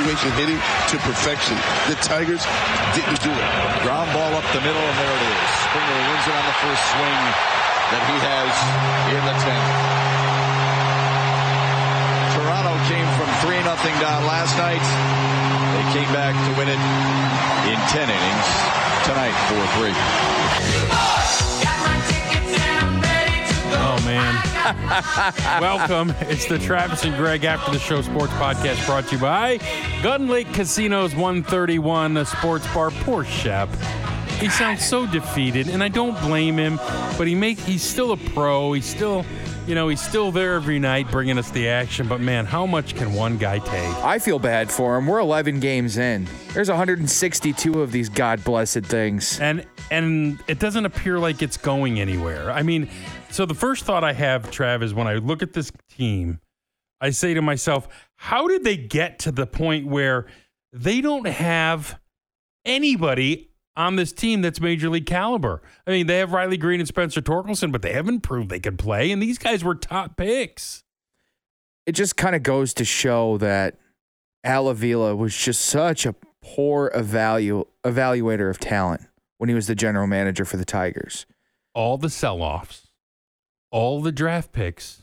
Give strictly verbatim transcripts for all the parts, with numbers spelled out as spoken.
situation hitting to perfection. The Tigers didn't do it. Ground ball up the middle, and there it is. Springer wins it on the first swing that he has in the tenth. Toronto came from three nothing down last night. They came back to win it in ten innings tonight, four three. Oh, man. Welcome. It's the Travis and Greg After the Show Sports Podcast brought to you by Gun Lake Casinos one thirty-one, a sports bar. Poor Shep. He sounds so defeated, and I don't blame him, but he make he's still a pro. He's still, you know, he's still there every night bringing us the action. But, man, how much can one guy take? I feel bad for him. We're eleven games in. There's one hundred sixty-two of these God-blessed things. And and it doesn't appear like it's going anywhere. I mean, so the first thought I have, Trav, is when I look at this team, I say to myself, how did they get to the point where they don't have anybody on this team that's major league caliber? I mean, they have Riley Green and Spencer Torkelson, but they haven't proved they could play, and these guys were top picks. It just kind of goes to show that Al Avila was just such a poor evalu- evaluator of talent when he was the general manager for the Tigers. All the sell-offs, all the draft picks,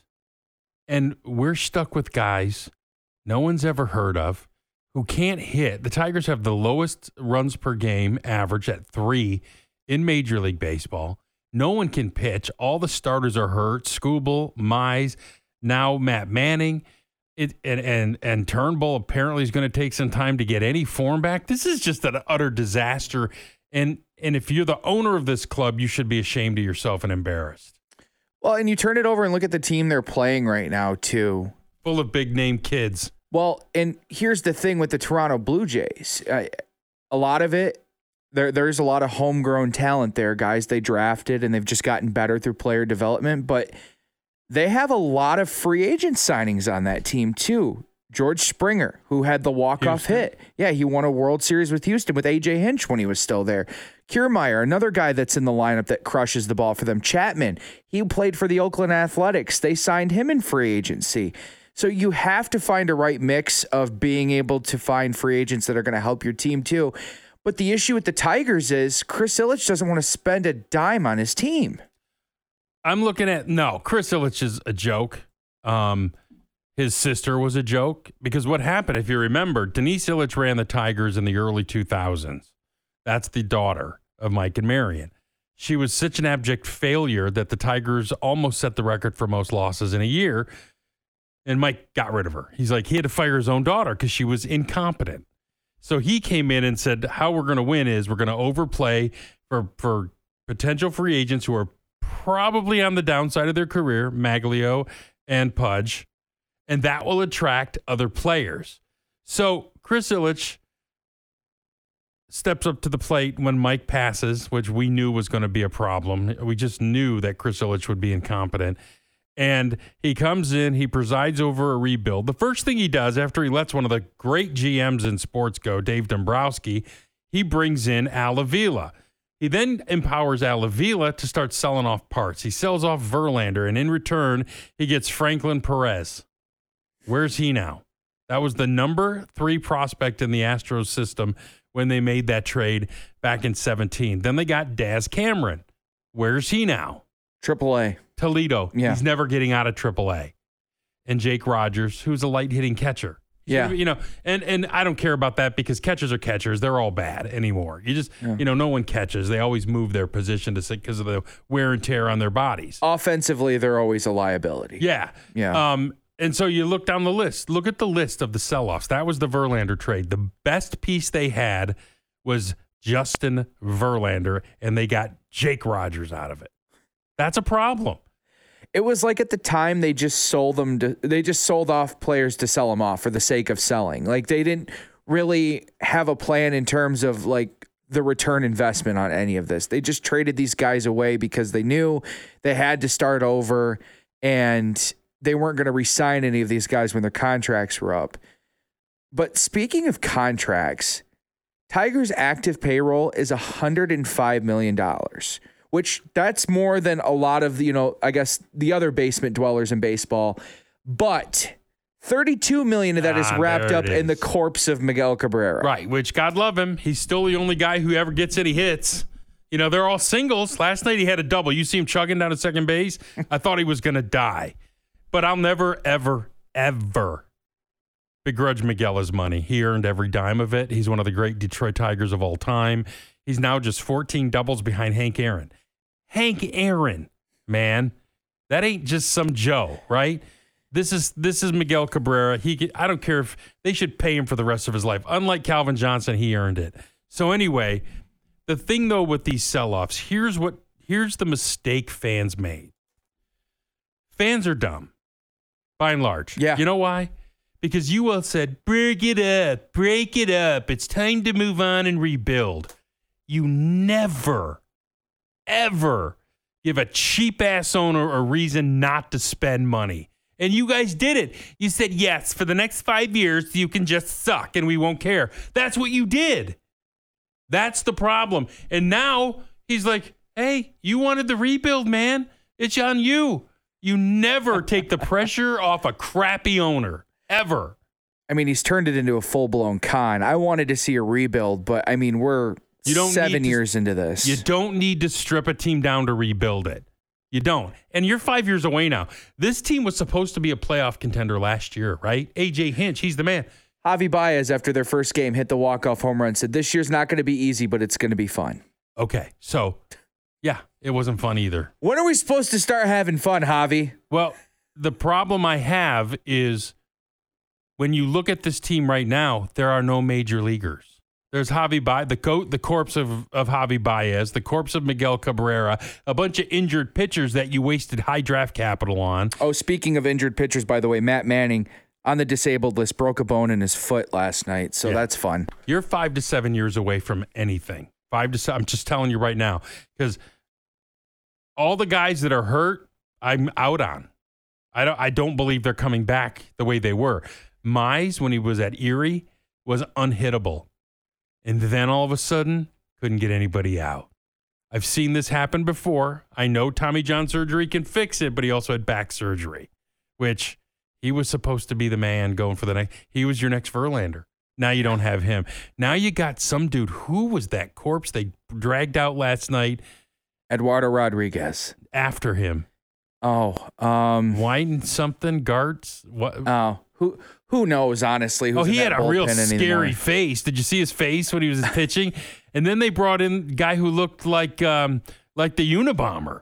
and we're stuck with guys no one's ever heard of who can't hit. The Tigers have the lowest runs per game average at three in Major League Baseball. No one can pitch. All the starters are hurt. Skubal, Mize, now Matt Manning. It, and, and, and Turnbull apparently is going to take some time to get any form back. This is just an utter disaster. And and if you're the owner of this club, you should be ashamed of yourself and embarrassed. Well, and you turn it over and look at the team they're playing right now, too. Full of big-name kids. Well, and here's the thing with the Toronto Blue Jays. Uh, a lot of it, there there's a lot of homegrown talent there, guys they drafted, and they've just gotten better through player development. But they have a lot of free agent signings on that team, too. George Springer, who had the walk-off Houston. hit. Yeah, he won a World Series with Houston with A J Hinch when he was still there. Kiermaier, another guy that's in the lineup that crushes the ball for them. Chapman, he played for the Oakland Athletics. They signed him in free agency. So you have to find a right mix of being able to find free agents that are going to help your team too. But the issue with the Tigers is Chris Ilitch doesn't want to spend a dime on his team. I'm looking at, no, Chris Ilitch is a joke. Um, his sister was a joke because what happened, if you remember, Denise Ilitch ran the Tigers in the early two thousands. That's the daughter of Mike and Marion. She was such an abject failure that the Tigers almost set the record for most losses in a year. And Mike got rid of her. He's like, he had to fire his own daughter because she was incompetent. So he came in and said, how we're going to win is we're going to overplay for, for potential free agents who are probably on the downside of their career, Maglio and Pudge, and that will attract other players. So Chris Ilitch steps up to the plate when Mike passes, which we knew was going to be a problem. We just knew that Chris Ilitch would be incompetent. And he comes in, he presides over a rebuild. The first thing he does after he lets one of the great G Ms in sports go, Dave Dombrowski, he brings in Al Avila. He then empowers Al Avila to start selling off parts. He sells off Verlander, and in return, he gets Franklin Perez. Where's he now? That was the number three prospect in the Astros system when they made that trade back in seventeen. Then they got Daz Cameron. Where's he now? Triple A. Toledo. Yeah. He's never getting out of triple A. And Jake Rogers, who's a light-hitting catcher. Yeah. You know, and, and I don't care about that because catchers are catchers. They're all bad anymore. You just, yeah. you know, no one catches. They always move their position to because of the wear and tear on their bodies. Offensively, they're always a liability. Yeah. Yeah. Um, and so you look down the list. Look at the list of the sell-offs. That was the Verlander trade. The best piece they had was Justin Verlander, and they got Jake Rogers out of it. That's a problem. It was like at the time they just sold them to, they just sold off players to sell them off for the sake of selling. Like they didn't really have a plan in terms of like the return investment on any of this. They just traded these guys away because they knew they had to start over and they weren't going to re-sign any of these guys when their contracts were up. But speaking of contracts, Tigers' active payroll is one hundred five million dollars. Which that's more than a lot of, you know, I guess the other basement dwellers in baseball. But thirty-two million dollars of that is Ah, wrapped there up it in the is. corpse of Miguel Cabrera. Right, which God love him. He's still the only guy who ever gets any hits. You know, they're all singles. Last night he had a double. You see him chugging down to second base. I thought he was going to die. But I'll never, ever, ever begrudge Miguel his money. He earned every dime of it. He's one of the great Detroit Tigers of all time. He's now just fourteen doubles behind Hank Aaron. Hank Aaron, man. That ain't just some Joe, right? This is this is Miguel Cabrera. He could, I don't care if they should pay him for the rest of his life. Unlike Calvin Johnson, he earned it. So anyway, the thing though with these sell-offs, here's what here's the mistake fans made. Fans are dumb, by and large. Yeah. You know why? Because you all said, break it up, break it up. It's time to move on and rebuild. You never, ever give a cheap-ass owner a reason not to spend money. And you guys did it. You said, yes, for the next five years, you can just suck and we won't care. That's what you did. That's the problem. And now he's like, hey, you wanted the rebuild, man. It's on you. You never take the pressure off a crappy owner, ever. I mean, he's turned it into a full-blown con. I wanted to see a rebuild, but I mean, we're You don't seven need to- years into this. You don't need to strip a team down to rebuild it. You don't. And you're five years away now. This team was supposed to be a playoff contender last year, right? A J Hinch, he's the man. Javi Baez, after their first game, hit the walk-off home run, said, this year's not going to be easy, but it's going to be fun. Okay, so, yeah, it wasn't fun either. When are we supposed to start having fun, Javi? Well, the problem I have is when you look at this team right now, there are no major leaguers. There's Javi Baez, the co- the corpse of, of Javi Baez, the corpse of Miguel Cabrera, a bunch of injured pitchers that you wasted high draft capital on. Oh, speaking of injured pitchers, by the way, Matt Manning on the disabled list broke a bone in his foot last night, so Yeah. that's fun. You're five to seven years away from anything. Five to seven. I'm just telling you right now, because all the guys that are hurt, I'm out on. I don't. I don't believe they're coming back the way they were. Mize, when he was at Erie, was unhittable, and then all of a sudden, couldn't get anybody out. I've seen this happen before. I know Tommy John surgery can fix it, but he also had back surgery, which he was supposed to be the man going for the next. He was your next Verlander. Now you don't have him. Now you got some dude. Who was that corpse they dragged out last night Eduardo Rodriguez. after him? Oh, um, White something, Gartz? What? oh, who who knows, honestly? Who's oh, he in had that a real bullpen scary anymore? face. Did you see his face when he was pitching? And then they brought in a guy who looked like um, like the Unabomber.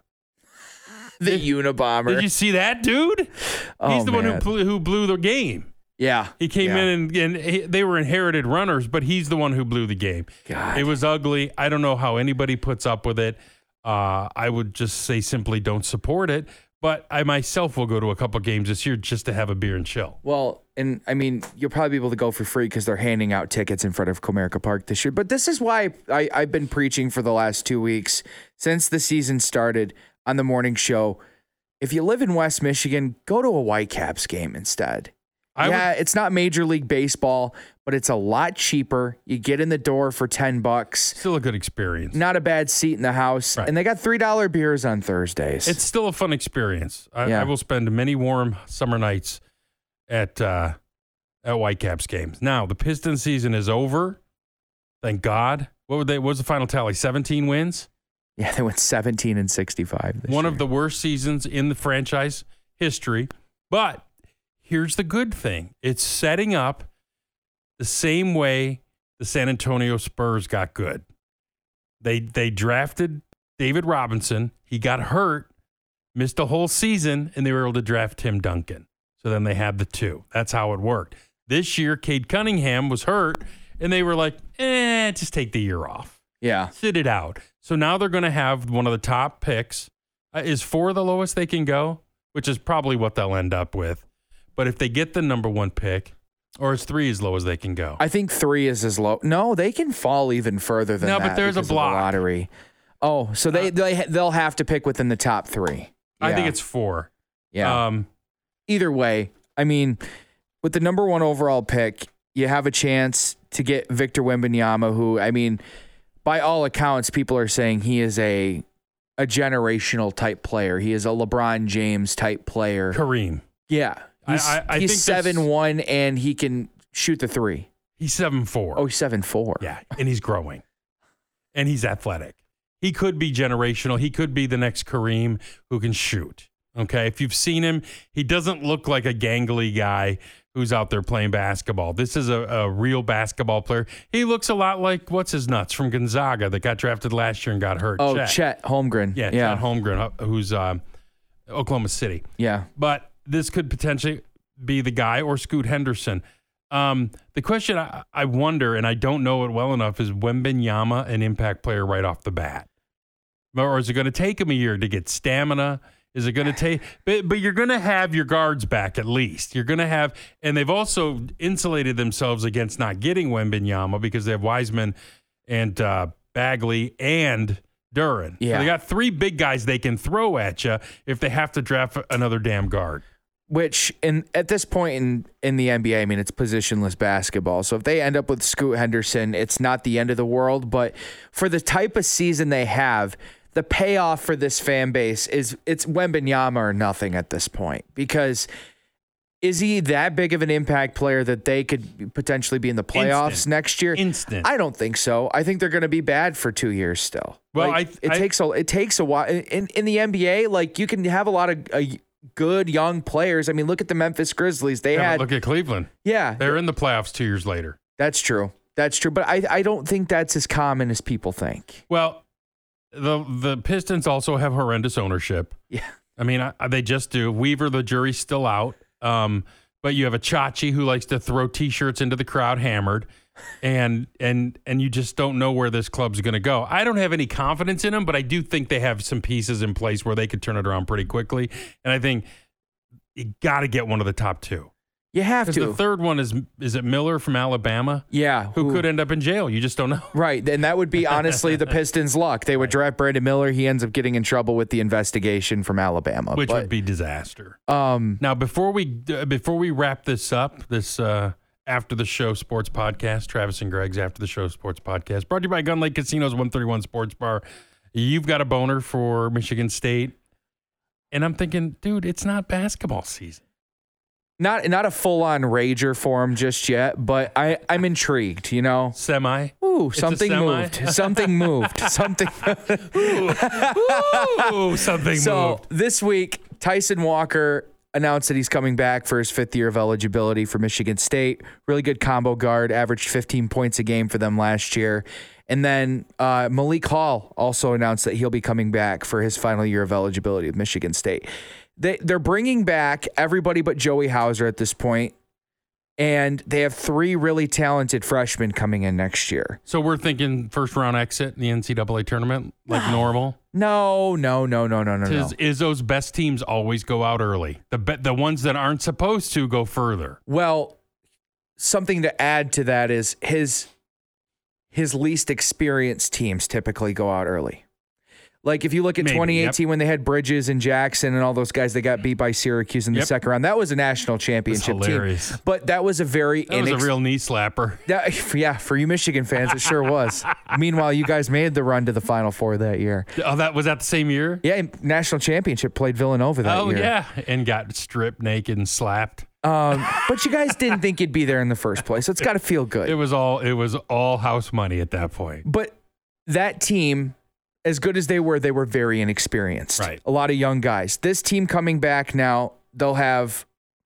The Unabomber. Did you see that dude? Oh, He's the one who man. blew, who blew the game. Yeah. He came yeah. in and, and he, they were inherited runners, but he's the one who blew the game. God. It was ugly. I don't know how anybody puts up with it. Uh, I would just say simply don't support it. But I myself will go to a couple games this year just to have a beer and chill. Well, and I mean, you'll probably be able to go for free because they're handing out tickets in front of Comerica Park this year. But this is why I, I've been preaching for the last two weeks since the season started on the morning show. If you live in West Michigan, go to a Whitecaps game instead. I yeah, would, it's not Major League Baseball, but it's a lot cheaper. You get in the door for ten bucks. still a good experience. Not a bad seat in the house. Right. And they got three dollar beers on Thursdays. It's still a fun experience. I, Yeah. I will spend many warm summer nights at uh, at Whitecaps games. Now the Piston season is over. Thank God. What were they? What was the final tally? seventeen wins. yeah, they went seventeen and sixty-five. This One year. of the worst seasons in the franchise history. But here's the good thing. It's setting up the same way the San Antonio Spurs got good. They they drafted David Robinson. He got hurt, missed a whole season, and they were able to draft Tim Duncan. So then they had the two. That's how it worked. This year, Cade Cunningham was hurt, and they were like, eh, just take the year off. Yeah. Sit it out. So now they're going to have one of the top picks. Uh, is four the lowest they can go? Which is probably what they'll end up with. But if they get the number one pick, or is three as low as they can go? I think three is as low. No, they can fall even further than No, that. but there's a because of the block. lottery. Oh, so they, Uh, they, they'll have to pick within the top three. I think Yeah. it's four. Yeah. Um, Either way, I mean, with the number one overall pick, you have a chance to get Victor Wembanyama, who, I mean, by all accounts, people are saying he is a a generational type player. He is a LeBron James type player. Kareem. Yeah. He's, I, I, I he's think seven one and he can shoot the three. He's seven four. Oh, he's seven four. Yeah, and he's growing. And he's athletic. He could be generational. He could be the next Kareem who can shoot. Okay, if you've seen him, he doesn't look like a gangly guy who's out there playing basketball. This is a, a real basketball player. He looks a lot like, what's his nuts, from Gonzaga that got drafted last year and got hurt. Oh, Chet, Chet Holmgren. Yeah, yeah. Chet Holmgren, who's um, Oklahoma City. Yeah. But this could potentially be the guy, or Scoot Henderson. Um, the question I, I wonder, and I don't know it well enough, is Wembanyama an impact player right off the bat? Or is it going to take him a year to get stamina? Is it going to take, but, but you're going to have your guards back at least. You're going to have, and they've also insulated themselves against not getting Wembanyama because they have Wiseman and uh, Bagley and Duren. Yeah. So they got three big guys they can throw at you if they have to draft another damn guard. Which, in at this point in, in the N B A, I mean, it's positionless basketball. So if they end up with Scoot Henderson, it's not the end of the world. But for the type of season they have, the payoff for this fan base is it's Wembanyama or nothing at this point. Because is he that big of an impact player that they could potentially be in the playoffs Instant. next year? Instant. I don't think so. I think they're going to be bad for two years still. Well, Like, I- it I- takes a it takes a while in in the N B A. Like, you can have a lot of uh, good young players. I mean, look at the Memphis Grizzlies. They Yeah, had look at Cleveland. yeah, They're in the playoffs two years later. that's true. That's true. But I I don't think that's as common as people think. Well, the the Pistons also have horrendous ownership. Yeah. I mean, I, they just do. Weaver, the jury's still out. Um, but you have a Chachi who likes to throw T-shirts into the crowd hammered, and and and you just don't know where this club's going to go. I don't have any confidence in them, but I do think they have some pieces in place where they could turn it around pretty quickly. And I think you got to get one of the top two. You have Because to. the third one is is it Miller from Alabama, yeah. who could end up in jail. You just don't know. Right. And that would be honestly the Pistons' luck. They would draft Brandon Miller. He ends up getting in trouble with the investigation from Alabama. Which But, would be disaster. um Now, before we uh, before we wrap this up, this uh, After the Show Sports Podcast, Travis and Greg's After the Show Sports Podcast, brought to you by Gun Lake Casino's one thirty-one Sports Bar. You've got a boner for Michigan State, and I'm thinking, dude, it's not basketball season. not not a full-on rager for him just yet, but I, I'm intrigued, you know? Semi. Ooh, It's a something semi? moved. Something moved. Something Ooh, something So moved. this week, Tyson Walker announced that he's coming back for his fifth year of eligibility for Michigan State. Really good combo guard, averaged fifteen points a game for them last year. And then uh, Malik Hall also announced that he'll be coming back for his final year of eligibility with Michigan State. They, they're bringing back everybody but Joey Hauser at this point, and they have three really talented freshmen coming in next year. So we're thinking first round exit in the N C double A tournament, like normal. No, no, no, no, no, no, no. Is Izzo's best teams always go out early? The be- the ones that aren't supposed to go further. Well, something to add to that is his his least experienced teams typically go out early. Like if you look at Maybe, twenty eighteen yep. when they had Bridges and Jackson and all those guys, they got beat by Syracuse in the Yep. second round. That was a national championship team. hilarious. But that was a very That was a inex- real knee slapper. that, yeah, for you Michigan fans, it sure was. Meanwhile, you guys made the run to the Final Four that year. Oh, that was that the same year? Yeah, national championship played Villanova that Oh year. yeah, and got stripped naked and slapped. Um, but you guys didn't think you'd be there in the first place. It's got to feel good. It was all it was all house money at that point. But that team, as good as they were, they were very inexperienced. Right. A lot of young guys. This team coming back now, they'll have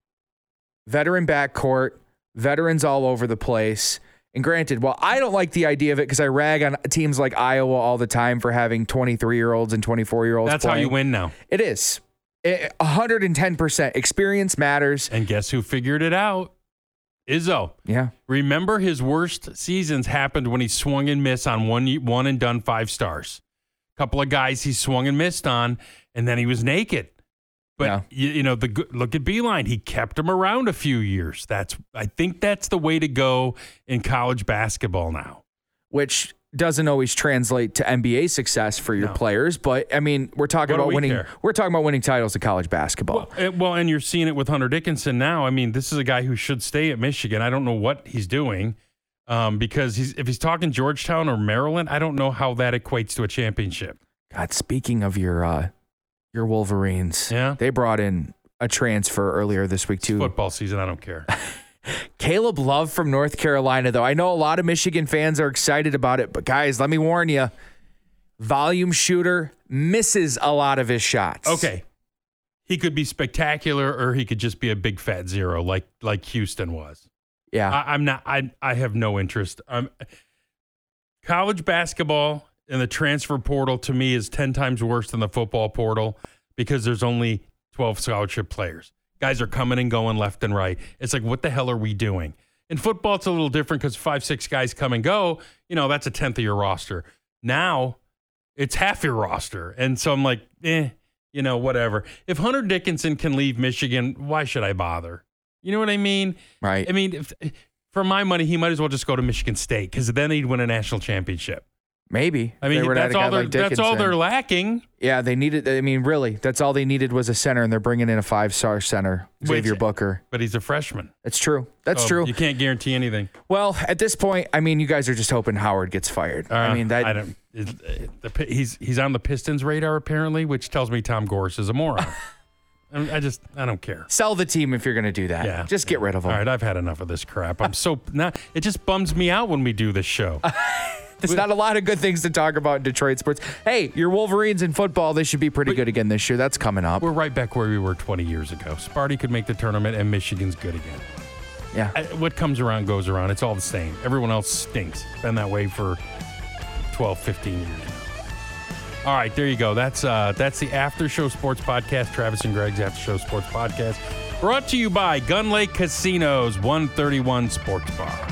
veteran backcourt, veterans all over the place. And granted, well, I don't like the idea of it because I rag on teams like Iowa all the time for having twenty-three-year-olds and twenty-four-year-olds That's how playing. you win now. It is. It, one hundred ten percent. Experience matters. And guess who figured it out? Izzo. Yeah. Remember his worst seasons happened when he swung and missed on one one and done five stars. Couple of guys he swung and missed on, and then he was naked. But Yeah. you, you know, the good- look at Beeline. He kept him around a few years. That's I think that's the way to go in college basketball now. Which doesn't always translate to N B A success for your No. players, but I mean, we're talking What do about we winning. care? We're talking about winning titles in college basketball. Well, and, well, and you're seeing it with Hunter Dickinson now. I mean, this is a guy who should stay at Michigan. I don't know what he's doing um, because he's if he's talking Georgetown or Maryland, I don't know how that equates to a championship. God, speaking of your uh, your Wolverines, Yeah. they brought in a transfer earlier this week too. Football season, I don't care. Caleb Love from North Carolina, though. I know a lot of Michigan fans are excited about it, but guys, let me warn you. Volume shooter, misses a lot of his shots. Okay. He could be spectacular or he could just be a big fat zero like like Houston was. Yeah. I, I'm not I I have no interest. Um college basketball and the transfer portal to me is ten times worse than the football portal because there's only twelve scholarship players. Guys are coming and going left and right. It's like, what the hell are we doing? In football, it's a little different because five, six guys come and go. You know, that's a tenth of your roster. Now, it's half your roster. And so I'm like, eh, you know, whatever. If Hunter Dickinson can leave Michigan, why should I bother? You know what I mean? Right. I mean, if, for my money, he might as well just go to Michigan State because then he'd win a national championship. Maybe. I mean, that's all, they're, like that's all they're lacking. Yeah, they needed, I mean, really, that's all they needed was a center, and they're bringing in a five-star center, Xavier Which, Booker. But he's a freshman. That's true. That's so true. You can't guarantee anything. Well, at this point, I mean, you guys are just hoping Howard gets fired. Uh, I mean, that. I don't. It, it, the, he's he's on the Pistons' radar apparently, which tells me Tom Gorse is a moron. I, I just I don't care. Sell the team if you're going to do that. Yeah, just get rid of them. All right, I've had enough of this crap. I'm so not. It just bums me out when we do this show. There's not a lot of good things to talk about in Detroit sports. Hey, your Wolverines in football, they should be pretty good again this year. That's coming up. We're right back where we were twenty years ago. Sparty could make the tournament, and Michigan's good again. Yeah. I, what comes around goes around. It's all the same. Everyone else stinks. It's been that way for twelve, fifteen years now. All right, there you go. That's uh, that's the After Show Sports Podcast, Travis and Greg's After Show Sports Podcast, brought to you by Gun Lake Casinos, one thirty-one Sports Bar.